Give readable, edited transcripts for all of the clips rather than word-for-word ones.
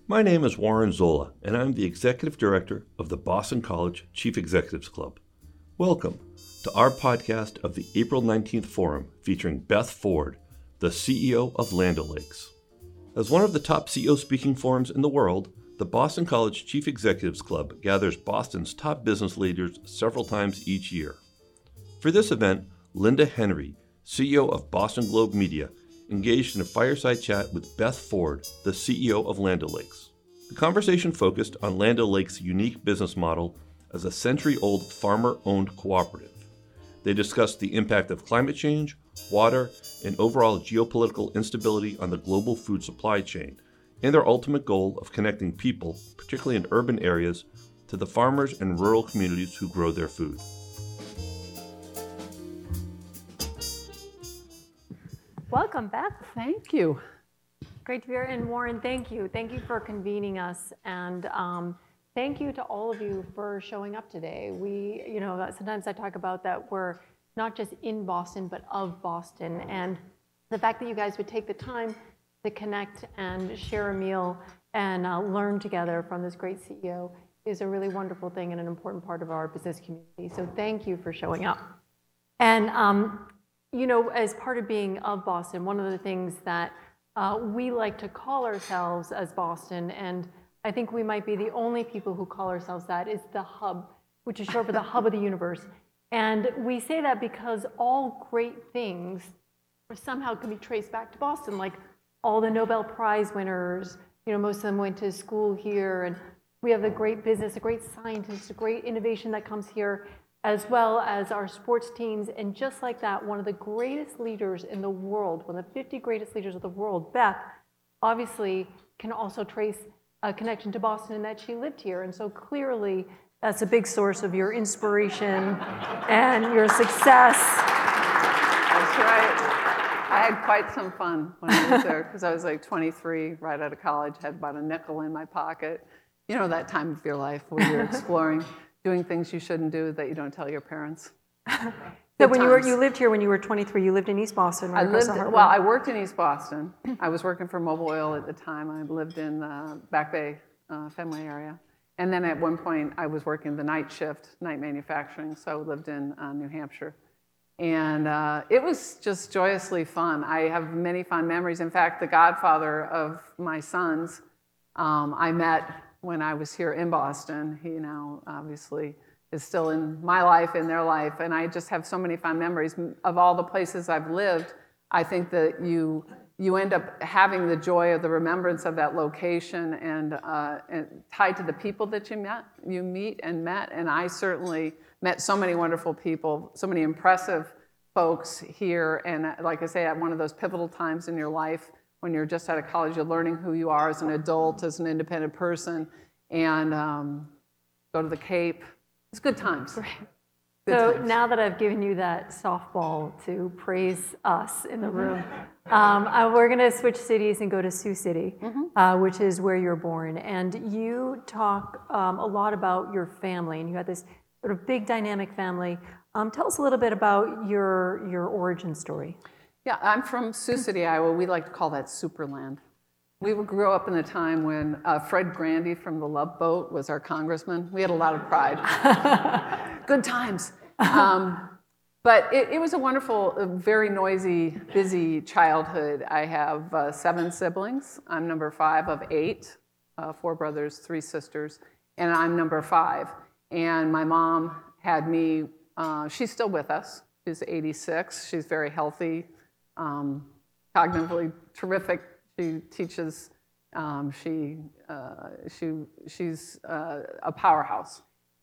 My name is Warren Zola, and I'm the Executive Director of the Boston College Chief Executives Club. Welcome to our podcast of the April 19th Forum featuring Beth Ford, the CEO of Land O'Lakes. As one of the top CEO speaking forums in the world, the Boston College Chief Executives Club gathers Boston's top business leaders several times each year. For this event, Linda Henry, CEO of Boston Globe Media, engaged in a fireside chat with Beth Ford, the CEO of Land O'Lakes. The conversation focused on Land O'Lakes' unique business model as a century-old farmer-owned cooperative. They discussed the impact of climate change, water, and overall geopolitical instability on the global food supply chain, and their ultimate goal of connecting people, particularly in urban areas, to the farmers and rural communities who grow their food. Welcome, Beth. Thank you. Great to be here. And Warren, thank you. Thank you for convening us. And thank you to all of you for showing up today. Sometimes I talk about that we're not just in Boston, but of Boston. And the fact that you guys would take the time to connect and share a meal and learn together from this great CEO is a really wonderful thing and an important part of our business community. So thank you for showing up. And as part of being of Boston, one of the things that we like to call ourselves as Boston, and I think we might be the only people who call ourselves that, is the hub, which is short for the hub of the universe. And we say that because all great things somehow can be traced back to Boston, like all the Nobel Prize winners, most of them went to school here, and we have a great business, a great scientist, a great innovation that comes here, as well as our sports teams. And just like that, one of the greatest leaders in the world, one of the 50 greatest leaders of the world, Beth, obviously can also trace a connection to Boston in that she lived here. And so clearly, that's a big source of your inspiration and your success. That's right. I had quite some fun when I was there because I was like 23, right out of college, had about a nickel in my pocket. That time of your life where you're exploring, doing things you shouldn't do that you don't tell your parents. So when you lived here when you were 23, you lived in East Boston, right? I worked in East Boston. I was working for Mobil Oil at the time. I lived in the Back Bay, Fenway area. And then at one point, I was working the night shift, night manufacturing, so I lived in New Hampshire. And it was just joyously fun. I have many fond memories. In fact, the godfather of my sons, I met when I was here in Boston. He now obviously is still in my life, in their life, and I just have so many fond memories. Of all the places I've lived, I think that you end up having the joy of the remembrance of that location and tied to the people that you meet and met. And I certainly met so many wonderful people, so many impressive folks here. And like I say, at one of those pivotal times in your life when you're just out of college, you're learning who you are as an adult, as an independent person, and go to the Cape. It's good times. Right. So now that I've given you that softball to praise us in the room, we're going to switch cities and go to Sioux City, which is where you're born. And you talk a lot about your family, and you had this sort of big dynamic family. Tell us a little bit about your origin story. Yeah, I'm from Sioux City, Iowa. We like to call that Superland. We grew up in a time when Fred Grandy from the Love Boat was our congressman. We had a lot of pride. Good times. But it was a wonderful, very noisy, busy childhood. I have 7 siblings. I'm number 5 of 8, 4 brothers, 3 sisters, and I'm number 5. And my mom had me, she's still with us. She's 86. She's very healthy, cognitively terrific. She teaches. She's a powerhouse,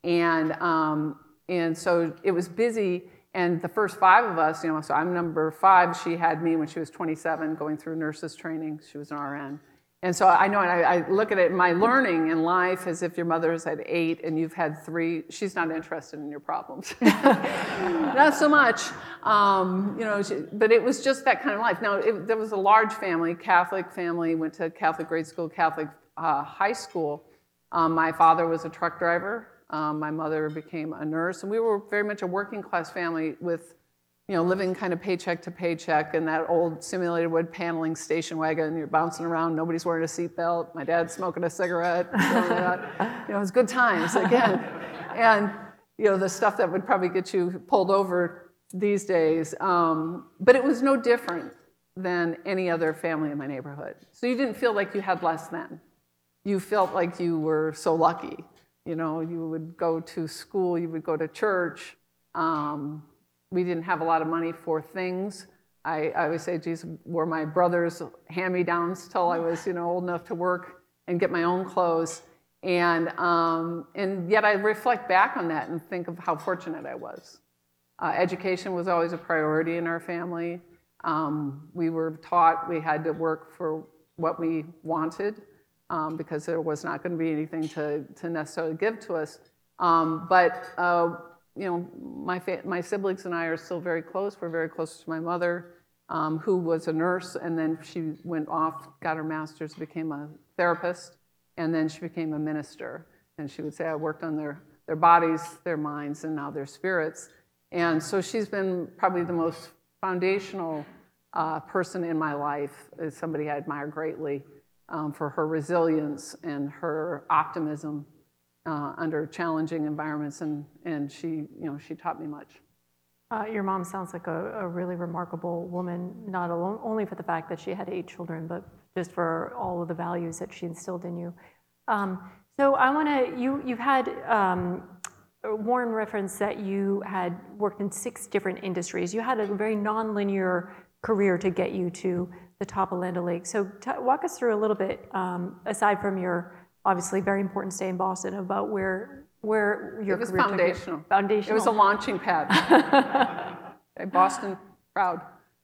and so it was busy. And the first 5 of us, so I'm number 5. She had me when she was 27, going through nurses training. She was an RN, and so I know. And I look at it. My learning in life is if your mother has had 8 and you've had 3, she's not interested in your problems. Not so much. But it was just that kind of life. Now, there was a large family, Catholic family, went to Catholic grade school, Catholic high school. My father was a truck driver. My mother became a nurse. And we were very much a working class family with living kind of paycheck to paycheck in that old simulated wood paneling station wagon. You're bouncing around, nobody's wearing a seatbelt. My dad's smoking a cigarette. It was good times again. And the stuff that would probably get you pulled over these days. But it was no different than any other family in my neighborhood. So you didn't feel like you had less than. You felt like you were so lucky. You would go to school, you would go to church. We didn't have a lot of money for things. I always say, geez, were my brother's hand-me-downs till I was, old enough to work and get my own clothes. And yet I reflect back on that and think of how fortunate I was. Education was always a priority in our family. We were taught we had to work for what we wanted because there was not going to be anything to necessarily give to us. My siblings and I are still very close. We're very close to my mother, who was a nurse, and then she went off, got her master's, became a therapist, and then she became a minister. And she would say, I worked on their bodies, their minds, and now their spirits. And so she's been probably the most foundational person in my life, is somebody I admire greatly for her resilience and her optimism under challenging environments, and she taught me much. Your mom sounds like a really remarkable woman, not only for the fact that she had 8 children, but just for all of the values that she instilled in you. So I want to, you've had, Warren referenced that you had worked in 6 different industries. You had a very nonlinear career to get you to the top of Land O'Lakes. So walk us through a little bit, aside from your obviously very important stay in Boston, about where your career took you. Foundational. It was a launching pad. Okay, Boston, proud.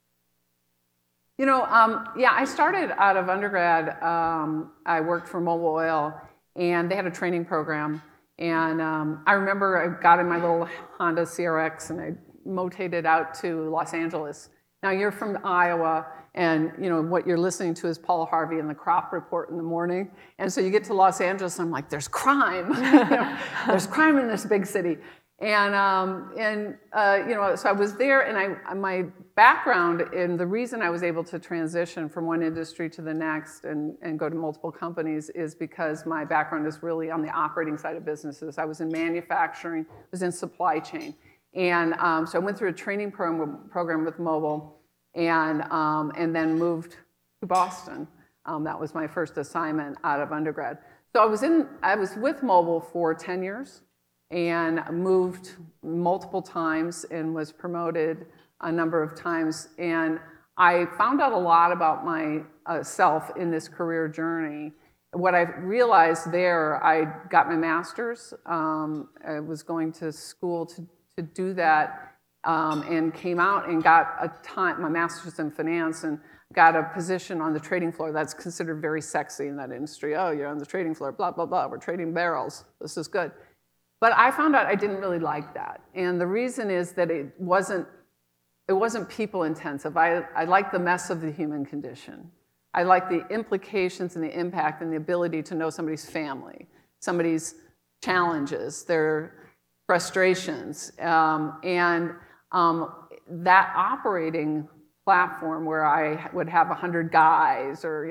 I started out of undergrad. I worked for Mobil Oil, and they had a training program. And I remember I got in my little Honda CRX, and I motated out to Los Angeles. Now, you're from Iowa, and what you're listening to is Paul Harvey and the crop report in the morning. And so you get to Los Angeles, and I'm like, there's crime. There's crime in this big city. And so I was there, and my background, and the reason I was able to transition from one industry to the next and go to multiple companies is because my background is really on the operating side of businesses. I was in manufacturing, I was in supply chain. And so I went through a training program with Mobil, and then moved to Boston. That was my first assignment out of undergrad. So I was with Mobil for 10 years, and moved multiple times and was promoted a number of times. And I found out a lot about myself in this career journey. What I realized there, I got my master's. I was going to school to do that, and came out and got my master's in finance, and got a position on the trading floor that's considered very sexy in that industry. Oh, you're on the trading floor, blah, blah, blah. We're trading barrels. This is good. But I found out I didn't really like that. And the reason is that it wasn't people intensive. I like the mess of the human condition. I like the implications and the impact and the ability to know somebody's family, somebody's challenges, their frustrations, and that operating platform where I would have 100 guys, or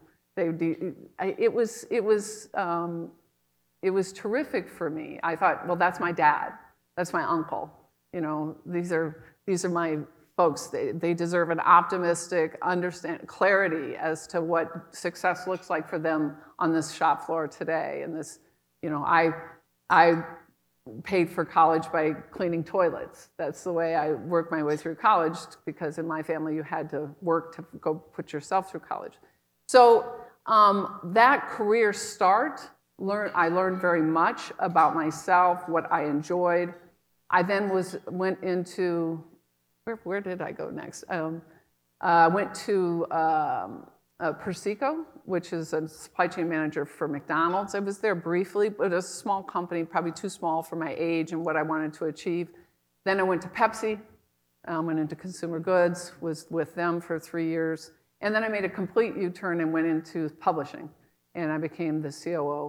it was terrific for me. I thought, well, that's my dad, that's my uncle. These are my folks. They deserve an optimistic clarity as to what success looks like for them on this shop floor today. And this, I paid for college by cleaning toilets. That's the way I worked my way through college, because in my family you had to work to go put yourself through college. So that career start, I learned very much about myself, what I enjoyed. I then went into, where did I go next? I went to Persico, which is a supply chain manager for McDonald's. I was there briefly, but it was a small company, probably too small for my age and what I wanted to achieve. Then I went to Pepsi, went into consumer goods, was with them for 3 years. And then I made a complete U-turn and went into publishing. And I became the COO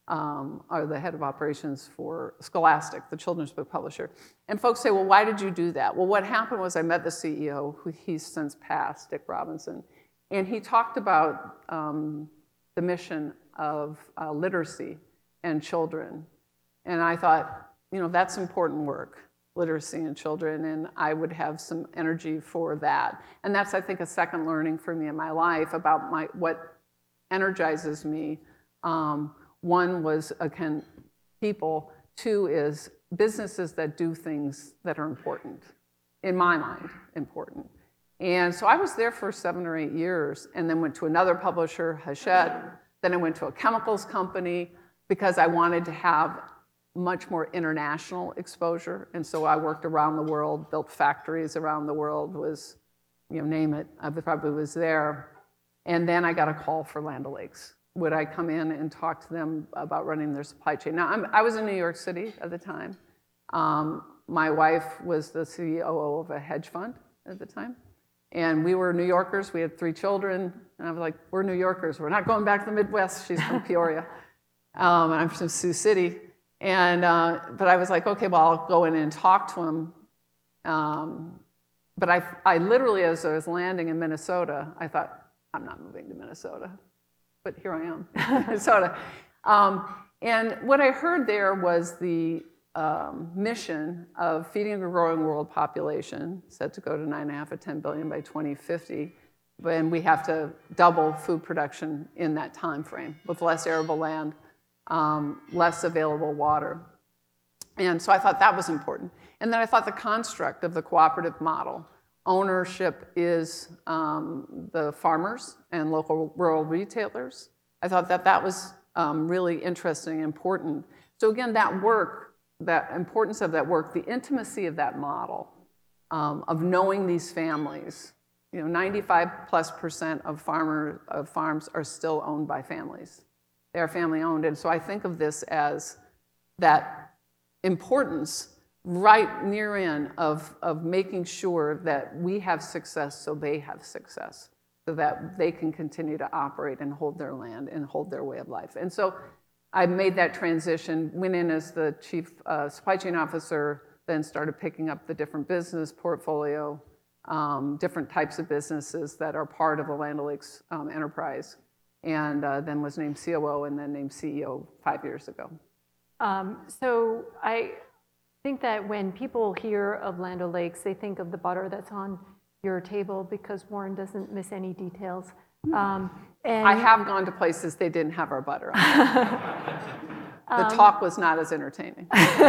or the head of operations for Scholastic, the children's book publisher. And folks say, well, why did you do that? Well, what happened was I met the CEO, who he's since passed, Dick Robinson, and he talked about the mission of literacy and children. And I thought, that's important work, literacy and children, and I would have some energy for that. And that's, I think, a second learning for me in my life about what energizes me. One was, again, people. Two is businesses that do things that are important, in my mind, important. And so I was there for 7 or 8 years, and then went to another publisher, Hachette. Then I went to a chemicals company because I wanted to have much more international exposure. And so I worked around the world, built factories around the world, name it, I probably was there. And then I got a call for Land O'Lakes. Would I come in and talk to them about running their supply chain? Now, I was in New York City at the time. My wife was the COO of a hedge fund at the time. And we were New Yorkers. We had 3 children. And I was like, we're New Yorkers. We're not going back to the Midwest. She's from Peoria. And I'm from Sioux City. And but I was like, okay, well, I'll go in and talk to him. But I literally, as I was landing in Minnesota, I thought, I'm not moving to Minnesota. But here I am, Minnesota. And what I heard there was the mission of feeding a growing world population, set to go to 9.5 to 10 billion by 2050. And we have to double food production in that time frame with less arable land, less available water. And so I thought that was important. And then I thought the construct of the cooperative model. Ownership is the farmers and local rural retailers. I thought that was really interesting and important. So again, that work, that importance of that work, the intimacy of that model, of knowing these families. 95+% of farms are still owned by families. They are family owned. And so I think of this as that importance right near in of making sure that we have success so they have success, so that they can continue to operate and hold their land and hold their way of life. And so I made that transition, went in as the chief supply chain officer, then started picking up the different business portfolio, different types of businesses that are part of the Land O'Lakes enterprise, and then was named COO and then named CEO 5 years ago. So I think that when people hear of Land O'Lakes, they think of the butter that's on your table because Warren doesn't miss any details. And I have gone to places they didn't have our butter on. The talk was not as entertaining.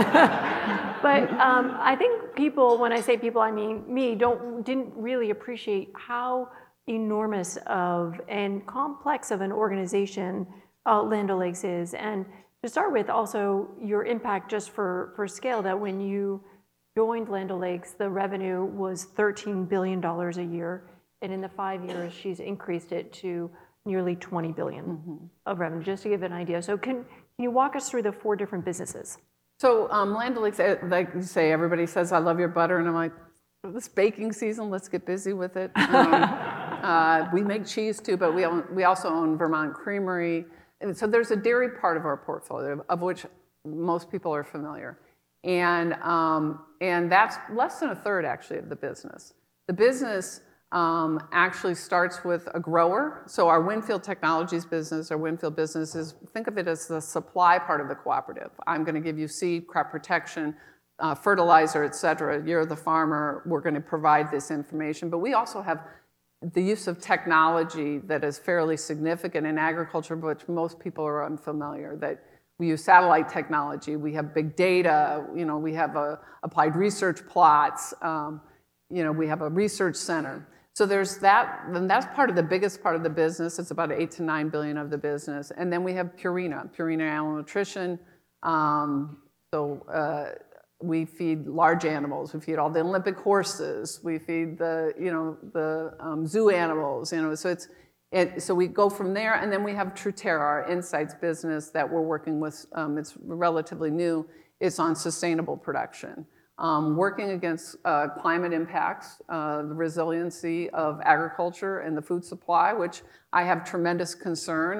But I think people, when I say people, I mean me, didn't really appreciate how enormous of and complex of an organization Land O'Lakes is. And to start with, also your impact just for scale, that when you joined Land O'Lakes, the revenue was $13 billion a year. And in the 5 years, she's increased it to nearly $20 billion of revenue, just to give an idea. So can you walk us through the 4 different businesses? So Land O'Lakes, like you say, everybody says, I love your butter. And I'm like, this baking season, let's get busy with it. We make cheese too, but we also own Vermont Creamery. And so there's a dairy part of our portfolio, of which most people are familiar. And that's less than a third, actually, of the business. The business actually starts with a grower. So our Winfield Technologies business, our Winfield business is, think of it as the supply part of the cooperative. I'm going to give you seed, crop protection, fertilizer, et cetera. You're the farmer. We're going to provide this information. But we also have the use of technology that is fairly significant in agriculture, but most people are unfamiliar. That we use satellite technology. We have big data. We have applied research plots. We have a research center. So there's that, and that's part of the biggest part of the business. It's about 8 to 9 billion of the business. And then we have Purina Animal Nutrition. We feed large animals. We feed all the Olympic horses. We feed the zoo animals. So we go from there, and then we have Truterra, our insights business that we're working with. It's relatively new. It's on sustainable production. Working against climate impacts, the resiliency of agriculture and the food supply, which I have tremendous concern.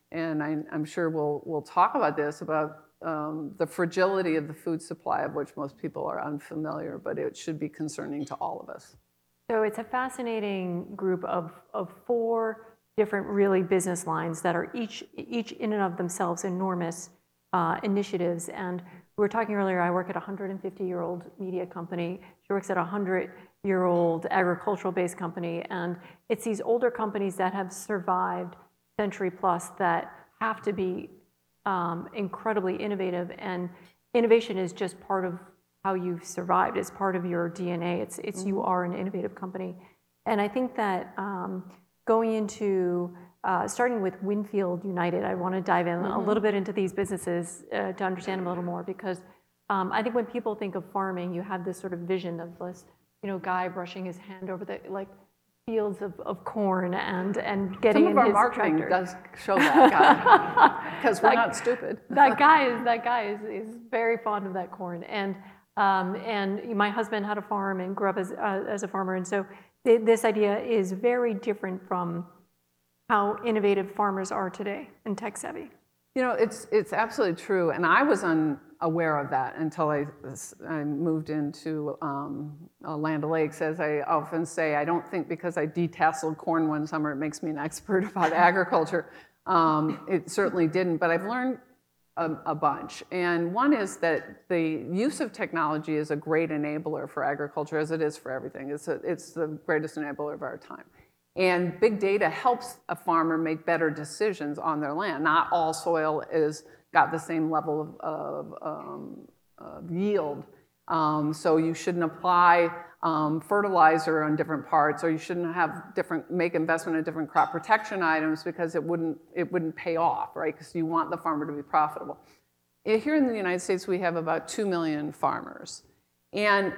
and I'm sure we'll talk about this, about the fragility of the food supply, of which most people are unfamiliar, but it should be concerning to all of us. So it's a fascinating group of 4 different really business lines that are each in and of themselves enormous initiatives. And we were talking earlier, I work at a 150-year-old media company. She works at a 100-year-old agricultural-based company. And it's these older companies that have survived century plus that have to be incredibly innovative. And innovation is just part of how you've survived. It's part of your DNA. It's you are an innovative company. And I think that going into starting with Winfield United, I want to dive in a little bit into these businesses to understand them a little more, because I think when people think of farming, you have this sort of vision of this, guy brushing his hand over the fields of corn and getting in his tractor. Some of our marketing does show that guy, because we're not stupid. That guy is very fond of that corn, and my husband had a farm and grew up as a farmer, and so this idea is very different from how innovative farmers are today and tech savvy. It's absolutely true, and I was unaware of that until I moved into Land O'Lakes. As I often say, I don't think because I detasseled corn one summer it makes me an expert about agriculture. It certainly didn't, but I've learned a bunch. And one is that the use of technology is a great enabler for agriculture, as it is for everything. It's the greatest enabler of our time. And big data helps a farmer make better decisions on their land. Not all soil is got the same level of yield. So you shouldn't apply fertilizer on different parts, or you shouldn't have make investment in different crop protection items, because it wouldn't pay off, right? Because you want the farmer to be profitable. Here in the United States, we have about 2 million farmers, and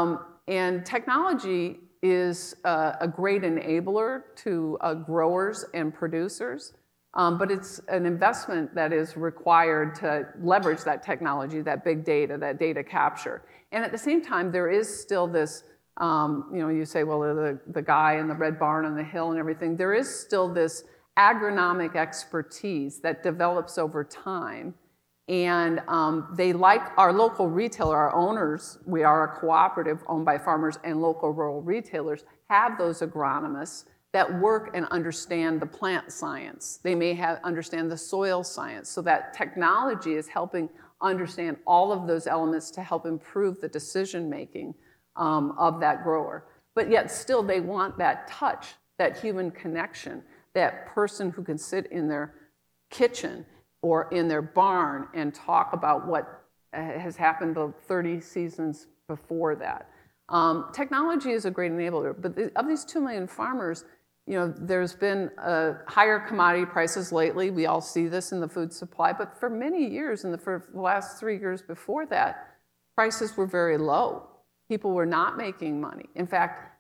technology is a great enabler to growers and producers, but it's an investment that is required to leverage that technology, that big data, that data capture. And at the same time, there is still this, you say, well, the guy in the red barn on the hill and everything, there is still this agronomic expertise that develops over time. And they like our local retailer, our owners, we are a cooperative owned by farmers and local rural retailers, have those agronomists that work and understand the plant science. They may understand the soil science, so that technology is helping understand all of those elements to help improve the decision making of that grower. But yet still they want that touch, that human connection, that person who can sit in their kitchen or in their barn and talk about what has happened the 30 seasons before that. Technology is a great enabler, but of these 2 million farmers, there's been higher commodity prices lately. We all see this in the food supply, but for many years, for the last 3 years before that, prices were very low. People were not making money. In fact,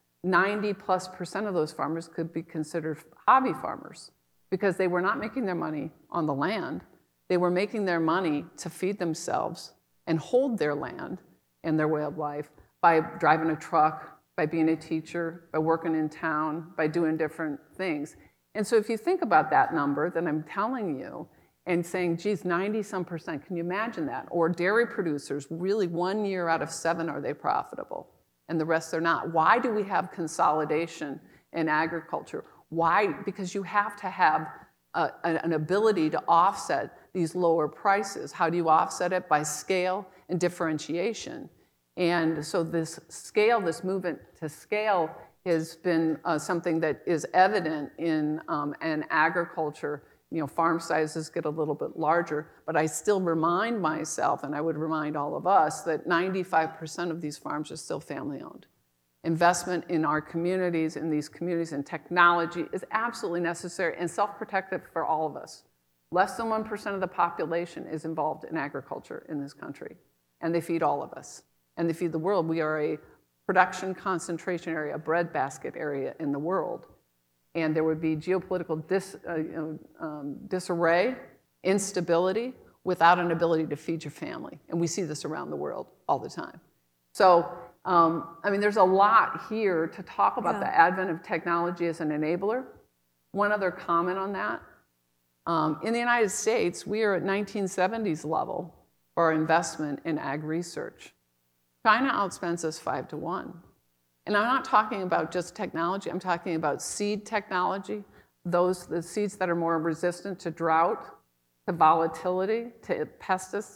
90+% of those farmers could be considered hobby farmers, because they were not making their money on the land. They were making their money to feed themselves and hold their land and their way of life by driving a truck, by being a teacher, by working in town, by doing different things. And so if you think about that number that I'm telling you and saying, geez, 90-some%, can you imagine that? Or dairy producers, really 1 year out of 7 are they profitable, and the rest are not. Why do we have consolidation in agriculture? Why? Because you have to have an ability to offset these lower prices. How do you offset it? By scale and differentiation. And so this movement to scale has been something that is evident in agriculture. Farm sizes get a little bit larger, but I still remind myself, and I would remind all of us, that 95% of these farms are still family-owned. Investment in our communities, in these communities, in technology is absolutely necessary and self-protective for all of us. Less than 1% of the population is involved in agriculture in this country, and they feed all of us, and they feed the world. We are a production concentration area, a breadbasket area in the world, and there would be geopolitical disarray, instability, without an ability to feed your family, and we see this around the world all the time. So, there's a lot here to talk about the advent of technology as an enabler. One other comment on that. In the United States, we are at 1970s level for our investment in ag research. China outspends us 5-1. And I'm not talking about just technology, I'm talking about seed technology, the seeds that are more resistant to drought, to volatility, to pests,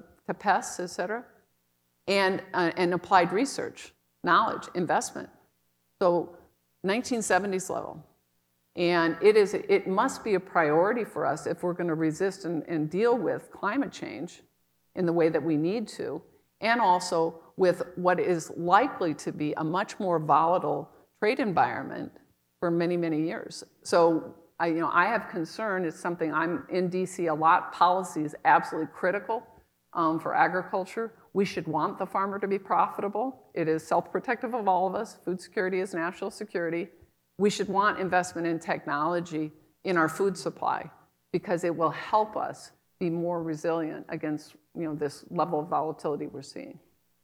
et cetera, and applied research, knowledge, investment. So 1970s level. And it must be a priority for us if we're going to resist and deal with climate change in the way that we need to, and also with what is likely to be a much more volatile trade environment for many, many years. So I have concern. It's something I'm in DC a lot. Policy is absolutely critical for agriculture. We should want the farmer to be profitable. It is self-protective of all of us. Food security is national security. We should want investment in technology in our food supply because it will help us be more resilient against this level of volatility we're seeing.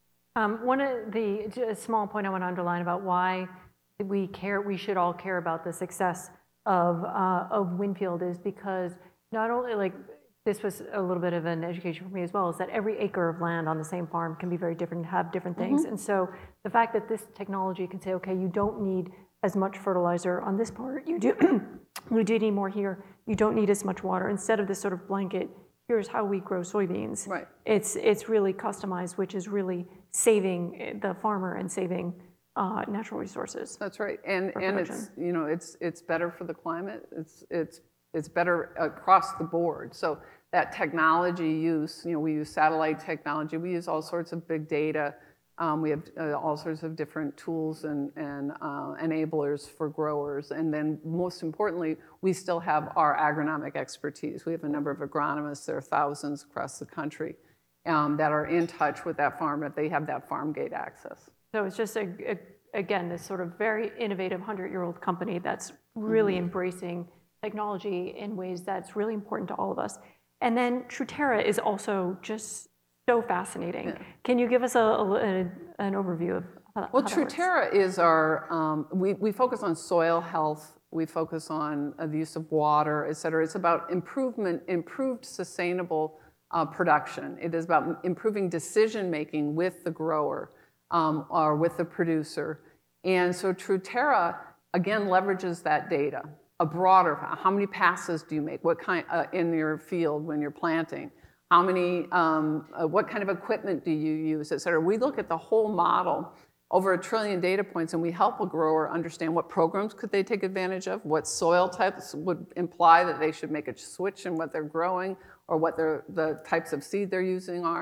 One of a small point I want to underline about why we should all care about the success of Winfield is because not only this was a little bit of an education for me as well, is that every acre of land on the same farm can be very different and have different things. And so the fact that this technology can say, okay, you don't need as much fertilizer on this part, you do need more here, you don't need as much water. Instead of this sort of blanket, here's how we grow soybeans. Right. It's really customized, which is really saving the farmer and saving natural resources. That's right, and it's better for the climate. It's better across the board. So that technology use, we use satellite technology. We use all sorts of big data. We have all sorts of different tools and enablers for growers. And then most importantly, we still have our agronomic expertise. We have a number of agronomists, there are thousands across the country, that are in touch with that farmer. They have that farm gate access. So it's just, again, this sort of very innovative 100-year-old company that's really embracing technology in ways that's really important to all of us. And then Truterra is also just so fascinating. Yeah. Can you give us an overview of how that works? Truterra is our, we focus on soil health, we focus on the use of water, et cetera. It's about improved sustainable production. It is about improving decision-making with the grower or with the producer. And so Truterra, again, leverages that data. A broader, how many passes do you make? What kind in your field when you're planting? How many, what kind of equipment do you use, et cetera? We look at the whole model, over 1 trillion data points, and we help a grower understand what programs could they take advantage of, what soil types would imply that they should make a switch in what they're growing, or what the types of seed they're using are.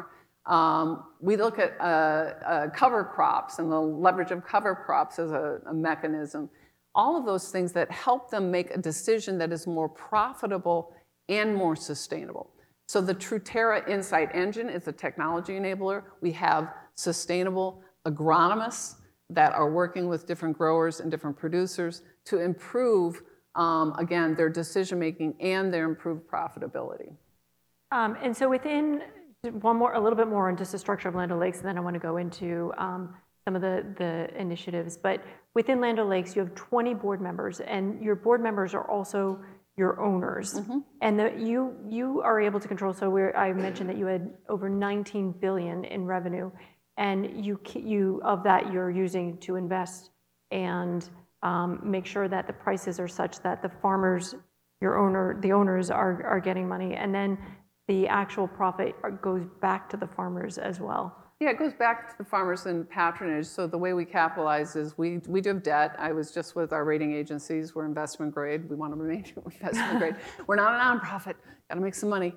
We look at cover crops and the leverage of cover crops as a mechanism. All of those things that help them make a decision that is more profitable and more sustainable. So the Truterra Insight Engine is a technology enabler. We have sustainable agronomists that are working with different growers and different producers to improve, again, their decision-making and their improved profitability. And so within a little bit more on just the structure of Land O'Lakes, and then I want to go into some of the initiatives. But within Land O'Lakes, you have 20 board members, and your board members are also your owners. And you are able to control, so I mentioned that you had over $19 billion in revenue, and you of that you're using to invest and make sure that the prices are such that the farmers, the owners are getting money, and then the actual profit goes back to the farmers as well. Yeah, it goes back to the farmers and patronage. So the way we capitalize is we do have debt. I was just with our rating agencies. We're investment grade. We want to remain investment grade. We're not a nonprofit. Got to make some money.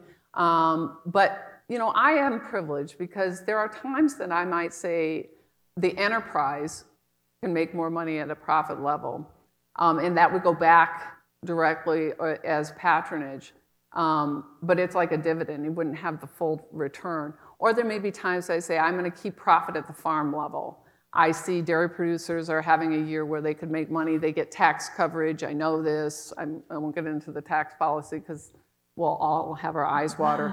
But I am privileged because there are times that I might say the enterprise can make more money at a profit level, and that would go back directly as patronage. But it's like a dividend. You wouldn't have the full return. Or there may be times I say, I'm going to keep profit at the farm level. I see dairy producers are having a year where they could make money. They get tax coverage. I know this. I won't get into the tax policy because we'll all have our eyes water.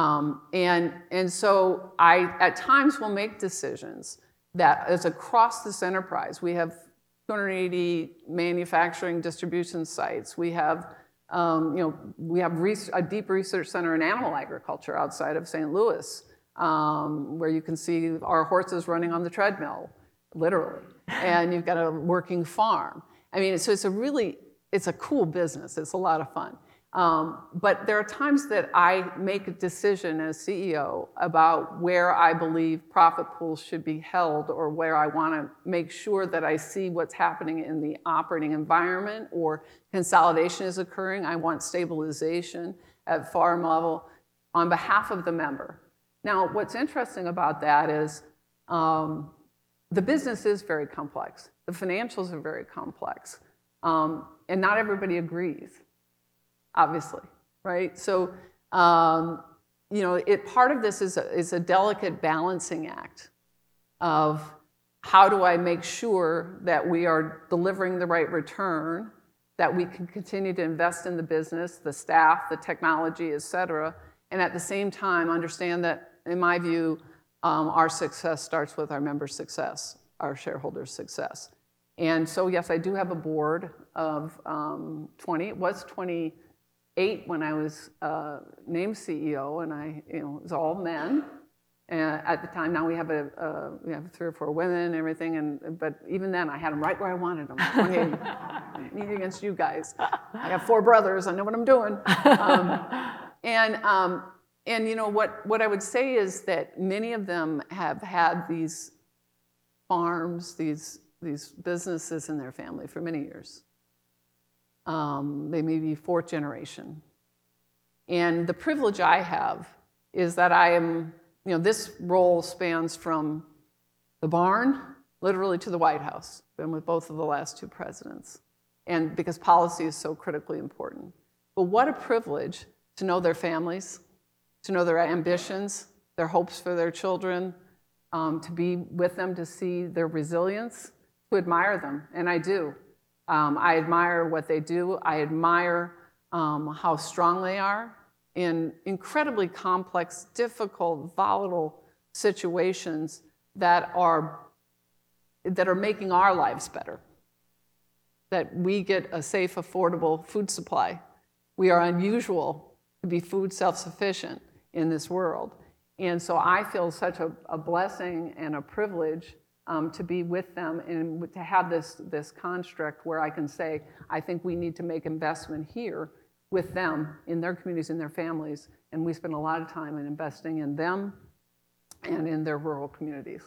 And so I, at times, will make decisions that is across this enterprise. We have 280 manufacturing distribution sites. We have We have a deep research center in animal agriculture outside of St. Louis, where you can see our horses running on the treadmill, literally. And you've got a working farm. I mean, so it's a cool business. It's a lot of fun. But there are times that I make a decision as CEO about where I believe profit pools should be held, or where I want to make sure that I see what's happening in the operating environment, or consolidation is occurring. I want stabilization at farm level on behalf of the member. Now, what's interesting about that is the business is very complex. The financials are very complex. And not everybody agrees, obviously, right? So, part of this is a delicate balancing act of how do I make sure that we are delivering the right return, that we can continue to invest in the business, the staff, the technology, et cetera, and at the same time understand that, in my view, our success starts with our members' success, our shareholders' success. And so, yes, I do have a board of 20. It was 28 when I was named CEO, and it was all men at the time. Now we have 3 or 4 women and everything, but even then I had them right where I wanted them. 28. Me against you guys. I have 4 brothers. I know what I'm doing. What I would say is that many of them have had these farms, these businesses in their family for many years. They may be 4th generation. And the privilege I have is that I am, this role spans from the barn, literally, to the White House. Been with both of the last 2 presidents. And because policy is so critically important. But what a privilege to know their families, to know their ambitions, their hopes for their children, to be with them, to see their resilience, to admire them, and I do. I admire what they do. I admire how strong they are in incredibly complex, difficult, volatile situations that are making our lives better. That we get a safe, affordable food supply. We are unusual to be food self-sufficient in this world. And so I feel such a blessing and a privilege to be with them and to have this construct where I can say, I think we need to make investment here with them, in their communities, in their families, and we spend a lot of time in investing in them and in their rural communities.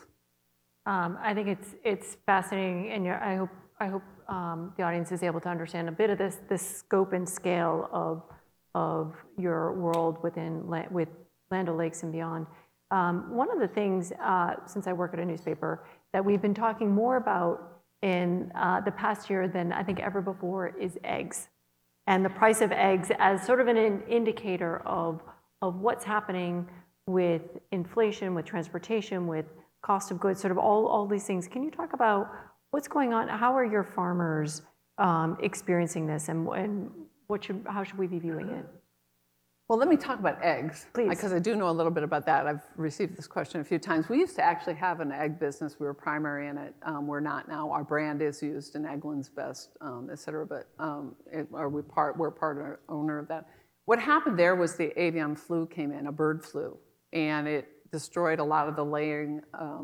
I think it's fascinating, and I hope the audience is able to understand a bit of this scope and scale of your world with Land O'Lakes and beyond. One of the things, since I work at a newspaper, that we've been talking more about in the past year than I think ever before is eggs. And the price of eggs as sort of an indicator of what's happening with inflation, with transportation, with cost of goods, sort of all these things. Can you talk about what's going on? How are your farmers experiencing this, and how should we be viewing it? Well, let me talk about eggs, please, because I do know a little bit about that. I've received this question a few times. We used to actually have an egg business. We were primary in it. We're not now. Our brand is used in Eggland's Best, et cetera, but we're part owner of that. What happened there was the avian flu came in, a bird flu, and it destroyed a lot of the laying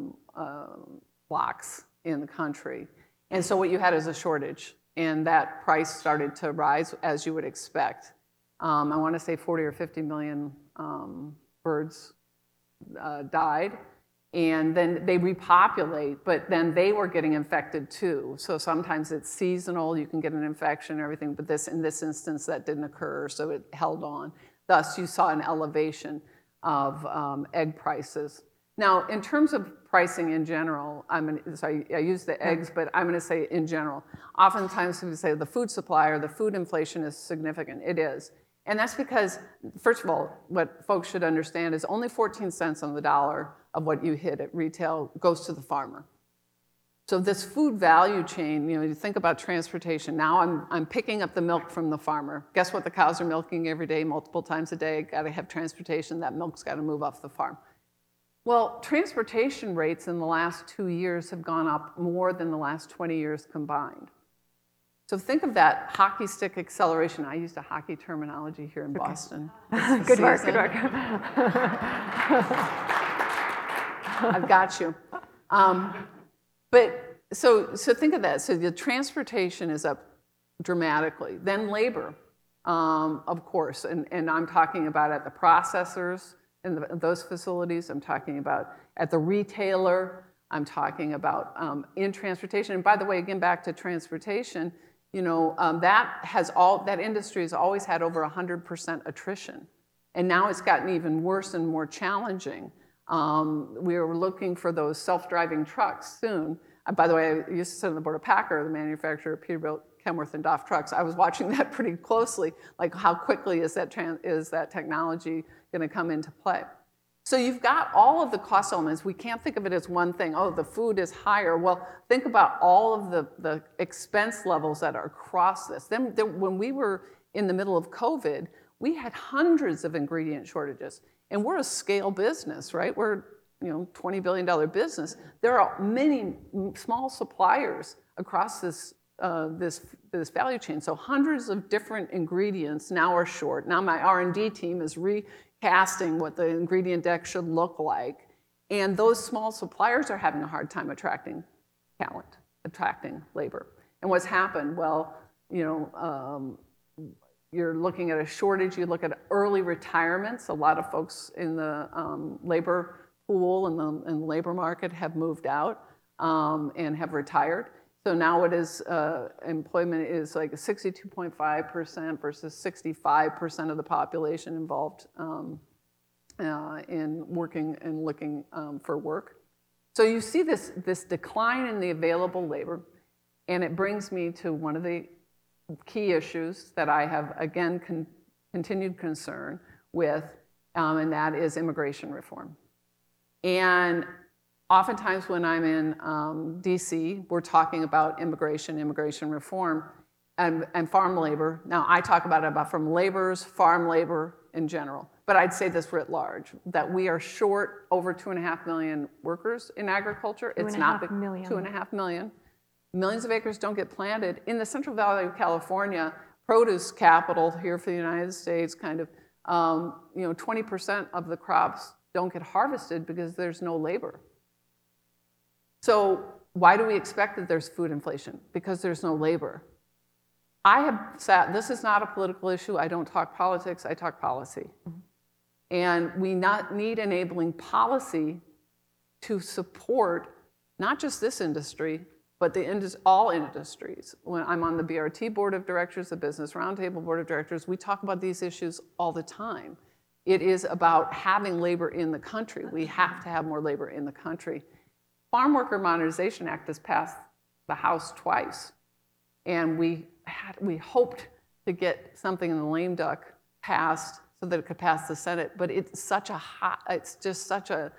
blocks in the country. And so what you had is a shortage, and that price started to rise, as you would expect. I want to say 40 or 50 million birds died, and then they repopulate, but then they were getting infected too. So sometimes it's seasonal, you can get an infection and everything, but in this instance that didn't occur, so it held on. Thus, you saw an elevation of egg prices. Now, in terms of pricing in general, I use the eggs, but I'm going to say in general. Oftentimes we say the food supply or the food inflation is significant. It is. And that's because, first of all, what folks should understand is only 14 cents on the dollar of what you hit at retail goes to the farmer. So this food value chain, you think about transportation. Now I'm picking up the milk from the farmer. Guess what the cows are milking every day, multiple times a day? Got to have transportation. That milk's got to move off the farm. Well, transportation rates in the last 2 years have gone up more than the last 20 years combined. So think of that hockey stick acceleration. I used a hockey terminology here in Boston. Good work, good work. I've got you. But so think of that. So the transportation is up dramatically. Then labor, of course, and I'm talking about at the processors in those facilities. I'm talking about at the retailer. I'm talking about in transportation. And by the way, again, back to transportation, that industry has always had over 100% attrition. And now it's gotten even worse and more challenging. We are looking for those self-driving trucks soon. By the way, I used to sit on the board of Packer, the manufacturer of Peterbilt, Kenworth, and DAF trucks. I was watching that pretty closely, like how quickly is that technology going to come into play? So you've got all of the cost elements. We can't think of it as one thing. Oh, the food is higher. Well, think about all of the expense levels that are across this. When we were in the middle of COVID, we had hundreds of ingredient shortages. And we're a scale business, right? We're $20 billion business. There are many small suppliers across this value chain. So hundreds of different ingredients now are short. Now my R&D team is recasting what the ingredient deck should look like. And those small suppliers are having a hard time attracting talent, attracting labor. And what's happened? Well, you're looking at a shortage. You look at early retirements. A lot of folks in the labor pool and the labor market have moved out and have retired. So now it is employment is like 62.5% versus 65% of the population involved in working and looking for work. So you see this decline in the available labor, and it brings me to one of the key issues that I have, again, continued concern with, and that is immigration reform. And oftentimes when I'm in DC, we're talking about immigration reform, and farm labor. Now, I talk about it from laborers, farm labor in general. But I'd say this writ large, that we are short over 2.5 million workers in agriculture. It's not 2.5 million. Millions of acres don't get planted. In the Central Valley of California, produce capital here for the United States, 20% of the crops don't get harvested because there's no labor. So why do we expect that there's food inflation? Because there's no labor. This is not a political issue. I don't talk politics, I talk policy. Mm-hmm. And we need enabling policy to support not just this industry, but all industries. When I'm on the BRT board of directors, the Business Roundtable board of directors, we talk about these issues all the time. It is about having labor in the country. We have to have more labor in the country. Farm Worker Modernization Act has passed the House twice, and we hoped to get something in the lame duck passed so that it could pass the Senate. But it's just such a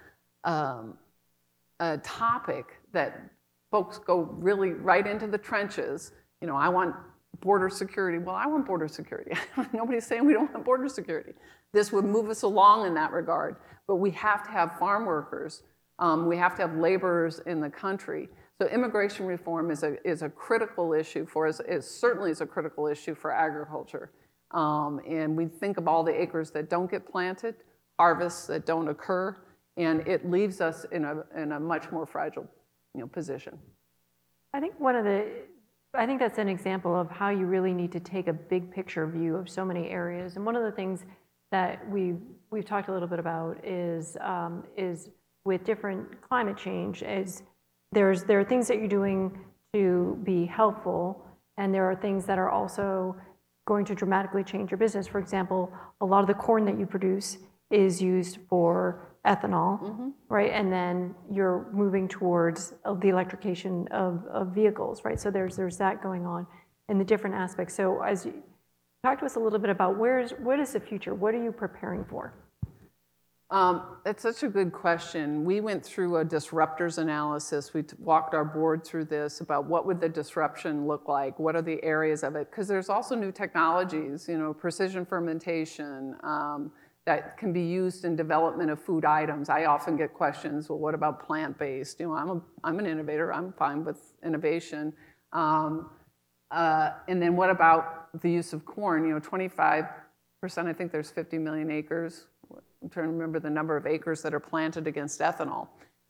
topic that folks go really right into the trenches. I want border security. Well, I want border security. Nobody's saying we don't want border security. This would move us along in that regard. But we have to have farm workers. We have to have laborers in the country. So immigration reform is a critical issue for us. It certainly is a critical issue for agriculture. And we think of all the acres that don't get planted, harvests that don't occur, and it leaves us in a much more fragile position. I think that's an example of how you really need to take a big picture view of so many areas. And one of the things that we've talked a little bit about is with different climate change is there are things that you're doing to be helpful, and there are things that are also going to dramatically change your business. For example, a lot of the corn that you produce is used for ethanol, mm-hmm. right? And then you're moving towards the electrification of vehicles, right? So there's that going on in the different aspects. So as you talk to us a little bit about what is the future? What are you preparing for? It's such a good question. We went through a disruptors analysis. We walked our board through this about what would the disruption look like? What are the areas of it? Because there's also new technologies, precision fermentation, that can be used in development of food items. I often get questions, well, what about plant-based? I'm an innovator, I'm fine with innovation. And then what about the use of corn? 25%, I think there's 50 million acres. I'm trying to remember the number of acres that are planted against ethanol.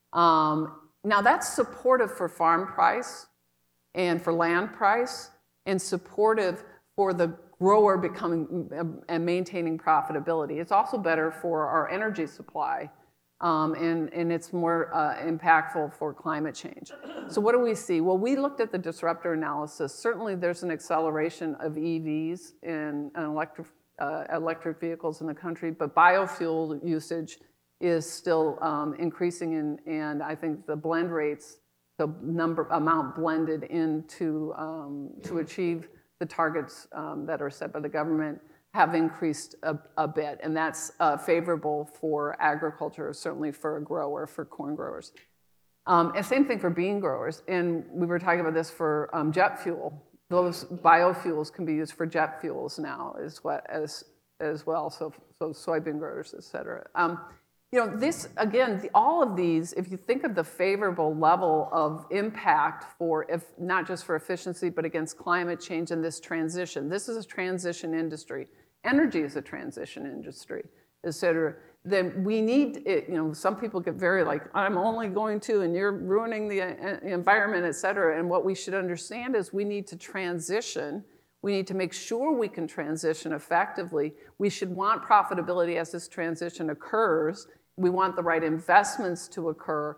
Now that's supportive for farm price and for land price, and supportive for the grower becoming and maintaining profitability. It's also better for our energy supply, and it's more impactful for climate change. So what do we see? Well, we looked at the disruptor analysis. Certainly there's an acceleration of EVs and electric vehicles in the country, but biofuel usage is still increasing, and I think the blend rates, the amount blended into to achieve the targets that are set by the government have increased a bit, and that's favorable for agriculture, certainly for a grower, for corn growers. And same thing for bean growers, and we were talking about this for jet fuel. Those biofuels can be used for jet fuels now as well, so soybean growers, et cetera. This, again, all of these, if you think of the favorable level of impact for, if not just for efficiency, but against climate change and this transition. This is a transition industry. Energy is a transition industry, et cetera. Then we need it, some people get very like, I'm only going to, and you're ruining the environment, et cetera. And what we should understand is we need to transition. We need to make sure we can transition effectively. We should want profitability as this transition occurs. We want the right investments to occur.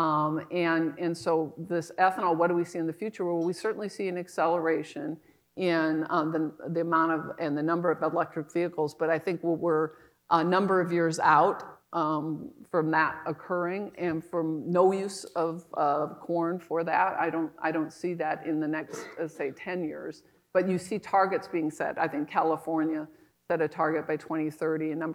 And so this ethanol, what do we see in the future? Well, we certainly see an acceleration in the amount of and the number of electric vehicles, but I think we're a number of years out from that occurring, and from no use of corn for that. I don't see that in the next, say, 10 years. But you see targets being set. I think California set a target by 2030. A number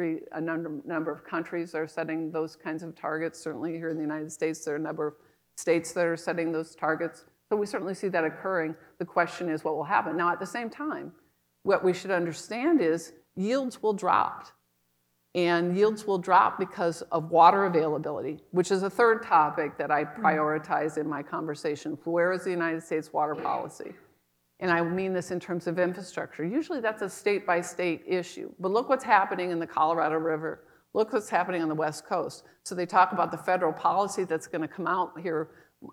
of countries are setting those kinds of targets. Certainly here in the United States, there are a number of states that are setting those targets. So we certainly see that occurring. The question is what will happen. Now, at the same time, what we should understand is yields will drop. And yields will drop because of water availability, which is a third topic that I prioritize in my conversation. Where is the United States water policy? And I mean this in terms of infrastructure. Usually that's a state-by-state issue. But look what's happening in the Colorado River. Look what's happening on the West Coast. So they talk about the federal policy that's going to come out here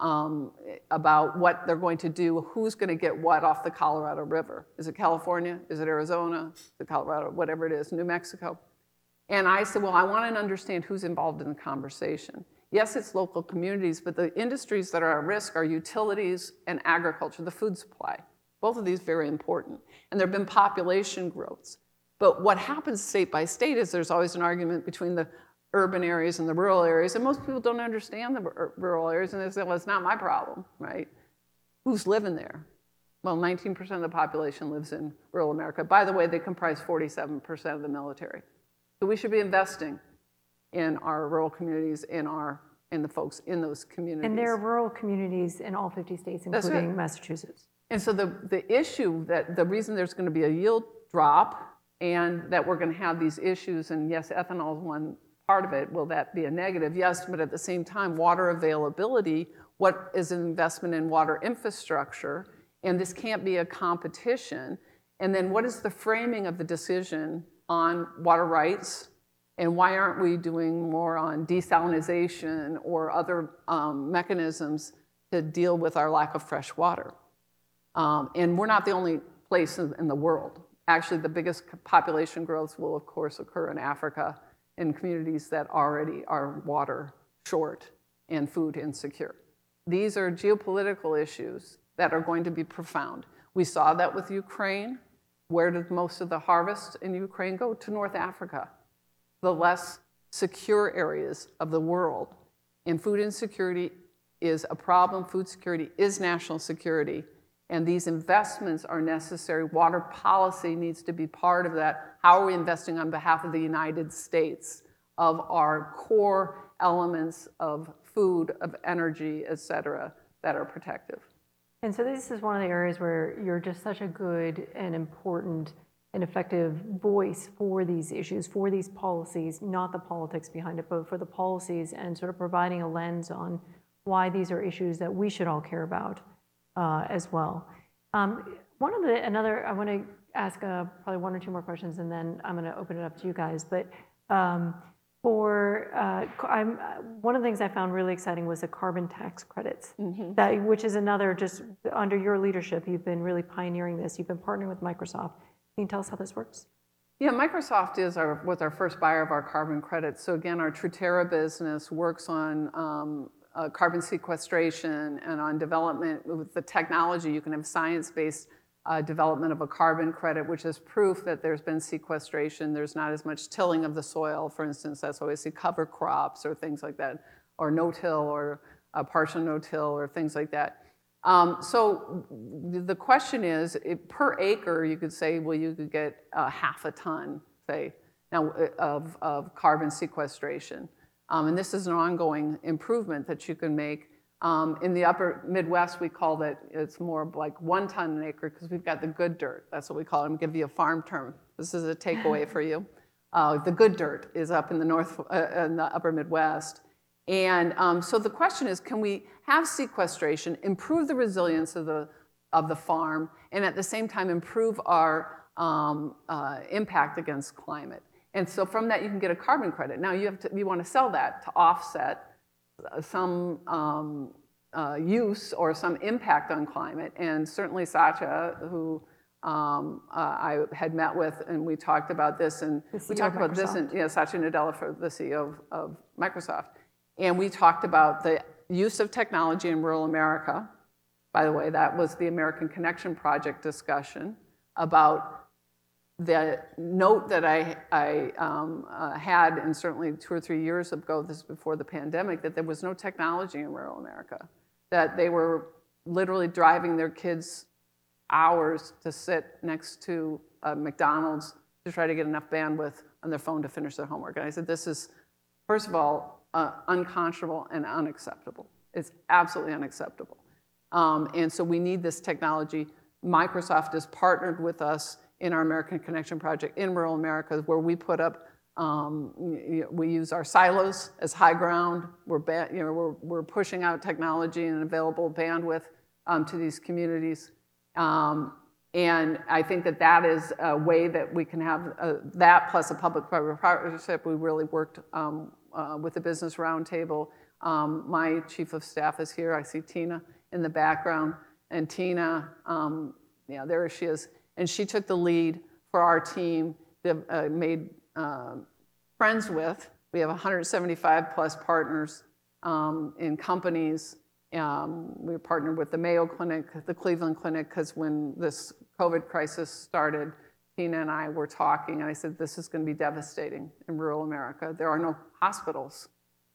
about what they're going to do, who's going to get what off the Colorado River. Is it California? Is it Arizona? Is it Colorado? Whatever it is, New Mexico. And I said, well, I want to understand who's involved in the conversation. Yes, it's local communities, but the industries that are at risk are utilities and agriculture, the food supply. Both of these very important. And there have been population growths. But what happens state by state is there's always an argument between the urban areas and the rural areas, and most people don't understand the rural areas, and they say, well, it's not my problem, right? Who's living there? Well, 19% of the population lives in rural America. By the way, they comprise 47% of the military. So we should be investing in our rural communities, in the folks in those communities. And there are rural communities in all 50 states, including Massachusetts. And so the issue that the reason there's going to be a yield drop and that we're going to have these issues, and yes, ethanol is one part of it, will that be a negative? Yes, but at the same time, water availability, what is an investment in water infrastructure? And this can't be a competition. And then what is the framing of the decision on water rights? And why aren't we doing more on desalination or other mechanisms to deal with our lack of fresh water? And we're not the only place in the world. Actually, the biggest population growth will, of course, occur in Africa, in communities that already are water short and food insecure. These are geopolitical issues that are going to be profound. We saw that with Ukraine. Where did most of the harvest in Ukraine go? To North Africa, the less secure areas of the world. And food insecurity is a problem. Food security is national security. And these investments are necessary. Water policy needs to be part of that. How are we investing on behalf of the United States of our core elements of food, of energy, et cetera, that are protective? And so this is one of the areas where you're just such a good and important and effective voice for these issues, for these policies, not the politics behind it, but for the policies, and sort of providing a lens on why these are issues that we should all care about as well. I want to ask probably one or two more questions, and then I'm going to open it up to you guys. But one of the things I found really exciting was the carbon tax credits, which is another, just under your leadership, you've been really pioneering this. You've been partnering with Microsoft. Can you tell us how this works? Yeah, Microsoft was our first buyer of our carbon credits. So again, our Truterra business works on carbon sequestration and on development with the technology. You can have science-based development of a carbon credit, which is proof that there's been sequestration. There's not as much tilling of the soil, for instance. That's why we see cover crops or things like that, or no-till or partial no-till or things like that. So the question is, per acre, you could say, well, you could get half a ton, say, now of carbon sequestration. And this is an ongoing improvement that you can make. In the upper Midwest, we call that, it's more like 1 ton an acre because we've got the good dirt. That's what we call it. I'm going to give you a farm term. This is a takeaway for you. The good dirt is up in the in the upper Midwest. And so the question is, can we have sequestration, improve the resilience of the farm, and at the same time improve our impact against climate? And so from that, you can get a carbon credit. Now you want to sell that to offset some use or some impact on climate. And certainly Satya, who I had met with, and we talked about this, and we talked about this, and Satya Nadella, the CEO of Microsoft, and we talked about the use of technology in rural America. By the way, that was the American Connection Project discussion about the note that I had, and certainly 2 or 3 years ago, this is before the pandemic, that there was no technology in rural America, that they were literally driving their kids hours to sit next to McDonald's to try to get enough bandwidth on their phone to finish their homework. And I said, this is, first of all, unconscionable and unacceptable. It's absolutely unacceptable. And so we need this technology. Microsoft has partnered with us in our American Connection Project in rural America, where we put up, we use our silos as high ground. We're pushing out technology and available bandwidth to these communities. And I think that is a way that we can have that plus a public-private partnership. We really worked with the Business Roundtable. My chief of staff is here. I see Tina in the background. And Tina, there she is. And she took the lead for our team, made friends with. We have 175 plus partners in companies. We partnered with the Mayo Clinic, the Cleveland Clinic, because when this COVID crisis started, Tina and I were talking, and I said, this is going to be devastating in rural America. There are no hospitals.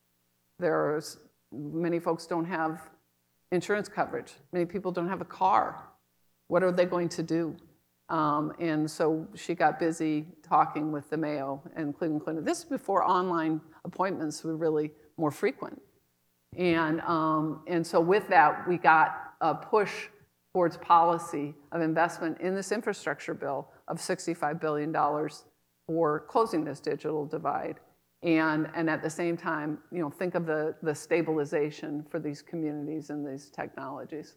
Many folks don't have insurance coverage. Many people don't have a car. What are they going to do? And so she got busy talking with the Mayo and Cleveland Clinic. This is before online appointments were really more frequent. And so with that, we got a push towards policy of investment in this infrastructure bill of $65 billion for closing this digital divide. And at the same time, think of the stabilization for these communities and these technologies.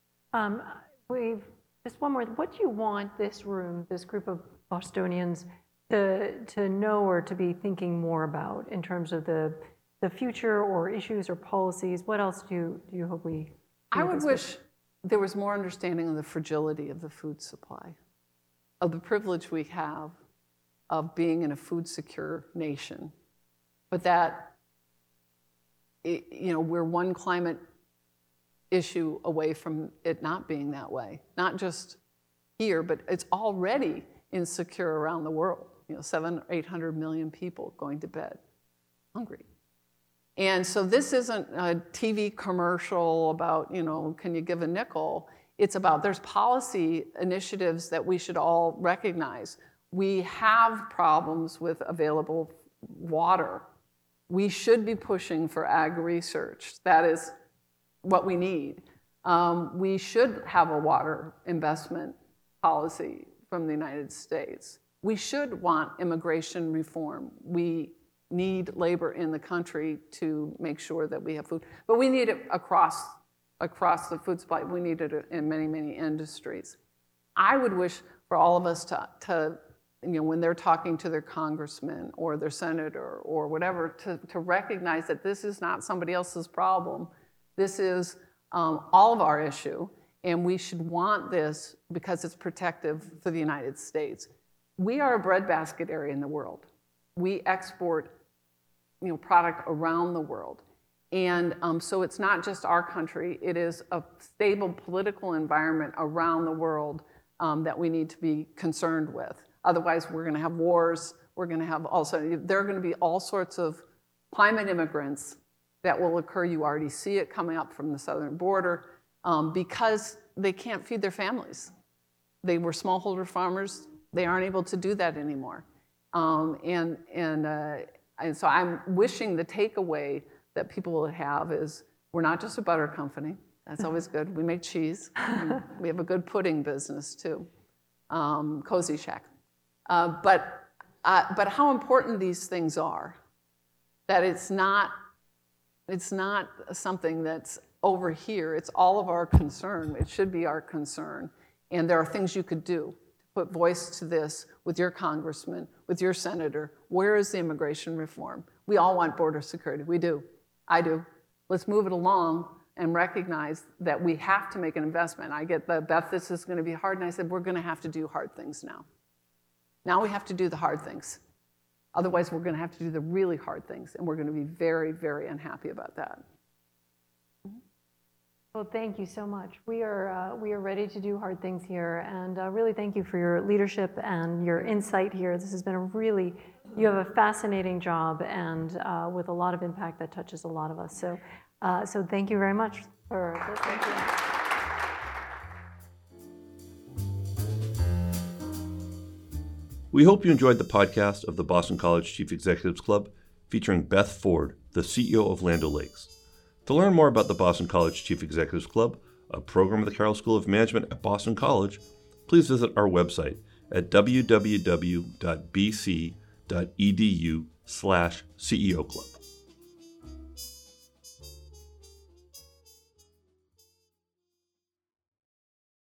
Just one more. What do you want this group of Bostonians, to know or to be thinking more about in terms of the future or issues or policies? What else do you hope we? I would wish there was more understanding of the fragility of the food supply, of the privilege we have of being in a food secure nation, but that we're one climate issue away from it not being that way. Not just here, but it's already insecure around the world. 700 or 800 million people going to bed hungry. And so this isn't a TV commercial about, can you give a nickel? It's about, there's policy initiatives that we should all recognize. We have problems with available water. We should be pushing for ag research. That is what we need. We should have a water investment policy from the United States. We should want immigration reform. We need labor in the country to make sure that we have food. But we need it across across the food supply. We need it in many, many industries. I would wish for all of us to when they're talking to their congressman or their senator or whatever, to recognize that this is not somebody else's problem. This is all of our issue, and we should want this because it's protective for the United States. We are a breadbasket area in the world. We export product around the world. And so it's not just our country, it is a stable political environment around the world that we need to be concerned with. Otherwise, we're going to have wars. There are going to be all sorts of climate immigrants that will occur. You already see it coming up from the southern border because they can't feed their families. They were smallholder farmers. They aren't able to do that anymore. And so I'm wishing the takeaway that people will have is we're not just a butter company. That's always good. We make cheese. We have a good pudding business too, Cozy Shack. But how important these things are, that it's not something that's over here. It's all of our concern. It should be our concern. And there are things you could do to put voice to this with your congressman, with your senator. Where is the immigration reform? We all want border security. We do. I do. Let's move it along and recognize that we have to make an investment. I get the, Beth, this is going to be hard. And I said, we're going to have to do hard things now. Now we have to do the hard things. Otherwise, we're going to have to do the really hard things, and we're going to be very, very unhappy about that. Well, thank you so much. We are ready to do hard things here, and really thank you for your leadership and your insight here. This has been you have a fascinating job and with a lot of impact that touches a lot of us. So thank you very much for this. Thank you. We hope you enjoyed the podcast of the Boston College Chief Executives Club featuring Beth Ford, the CEO of Land O'Lakes. To learn more about the Boston College Chief Executives Club, a program of the Carroll School of Management at Boston College, please visit our website at www.bc.edu/CEO Club.